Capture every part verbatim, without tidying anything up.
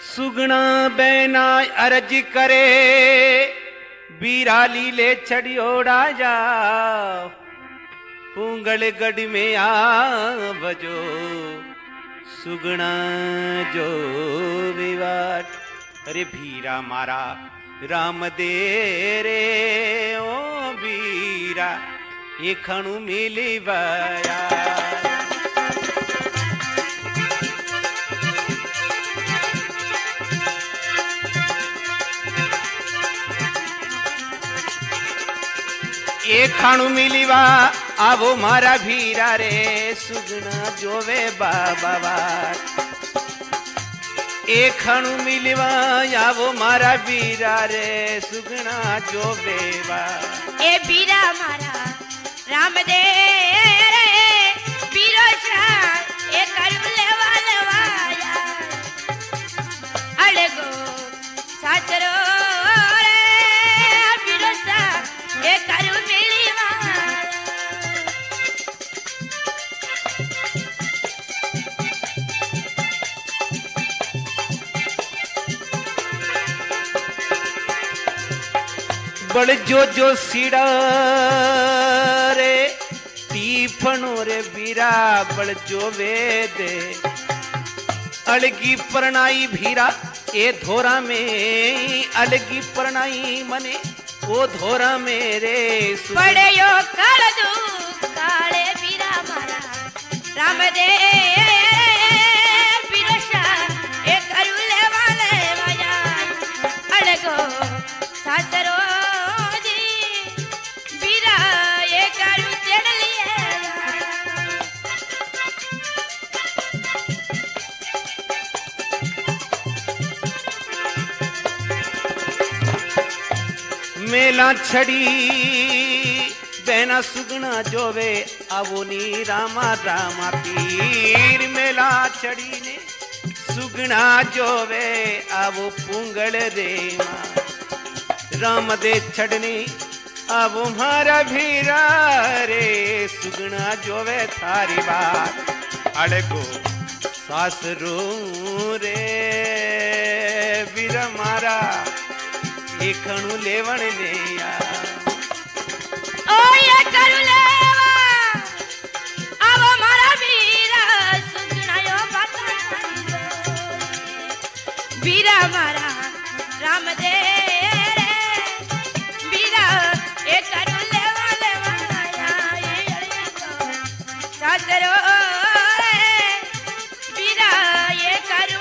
सुगना बैना अर्ज करे बीराली ले चढ़ियोड़ा जा पुंगल गढ़ में आवजो सुगना जो विवाट। अरे भीरा मारा राम दे रे ओ बीरा ये खणु मिली बया। एक खाणु मिलीवा आवो मारा भीरा रे सुगना जोवे बाबा। एक खाणु मिलीवा आवो मारा भीरा रे सुगना जोवे बा। ए बीरा मारा राम दे रे बीरो शाह ए करू लेवा लेवाया अड़गो साचरो रे बीरो शाह ए करू बड़ जो जो सीड़ा रे टीफनो रे बीरा बड़ जो वेदे अलगी परनाई भीरा ए धोरा में अलगी परनाई मने ओ धोरा मेरे बड़े यो काल दू काले बीरा मारा राम दे बीरशा ए करू ले वाले माया अड़गो सासरो मेला छड़ी बहना सुगना जोवे आवो नी रामा रामा पीर। मेला छड़ी ने सुगना जोवे आवो पुंगल रे राम दे छड़ने आवो मारा भीरा रे सुगना जोवे थारी बात अड़गो सासरू रे बीरा मारा खणु लेवण ने ओ ये करू लेवा आवो मारा बीरा सुगना यो बाता बीरा मारा राम दे रे बीरा ए करू लेवा लेवा या ये सासरो बीरा ये करू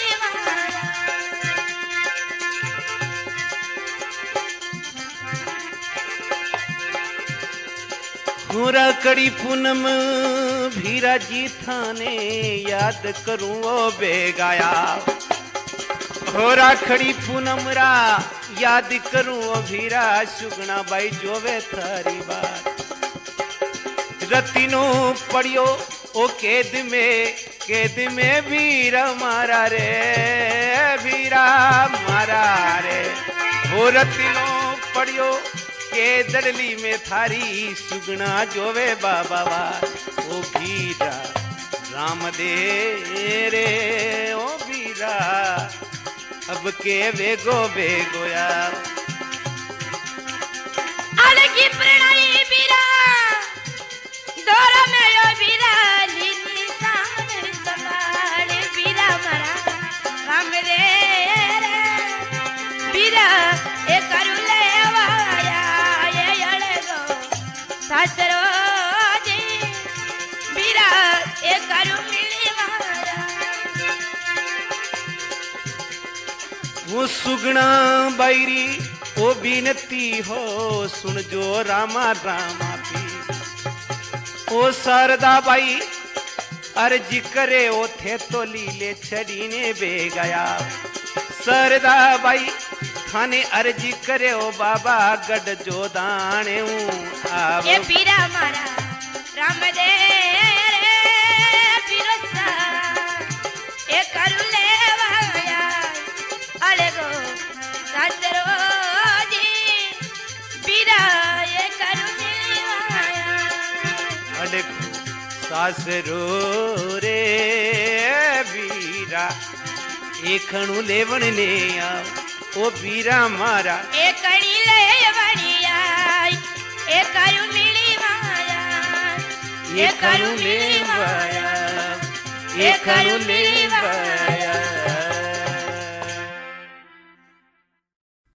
होरा कड़ी पूनम भीरा जी थाने याद करूं ओ बेगाया। होरा खड़ी पूनम रा याद करूं ओ भीरा सुगना बाई जोवे थारी बात। रतिनो पड़ियो ओ कैद में कैद में भीरा मारा रे भीरा मारा रे हो रतिनो पड़ियो के दड़ली में थारी सुगना जोवे बाबा ओ भीरा राम दे रे ओ भीरा अब के वेगो वेगोया। अलगी प्रणयी बीरा दौरा में यो बीरा लीली सामर संभाल बीरा मरा राम रे बीरा ए करू लेवा सासरो जी बीरा ए करू मिली मारा। वो सुगना बैरी ओ बिनती हो सुन जो रामा रामा पी। ओ शारदा बाई अर्ज करे ओ थे तो लीले छड़ी ने बे गया। शारदा बाई थाने अर्जी करे ओ बाबा गड जो दाने ये बीरा मारा राम दे रे बीरसा ए करू लेवाया अड़गो सासरो जी बीरा ये करू लेवाया अड़गो सासरो रे बीरा એકણું લેવણ ને આવ ઓ બીરા મારા એકણી લેવણી આય એકાયું મિલી માયા એકણું લેવાયા એકણું લેવાયા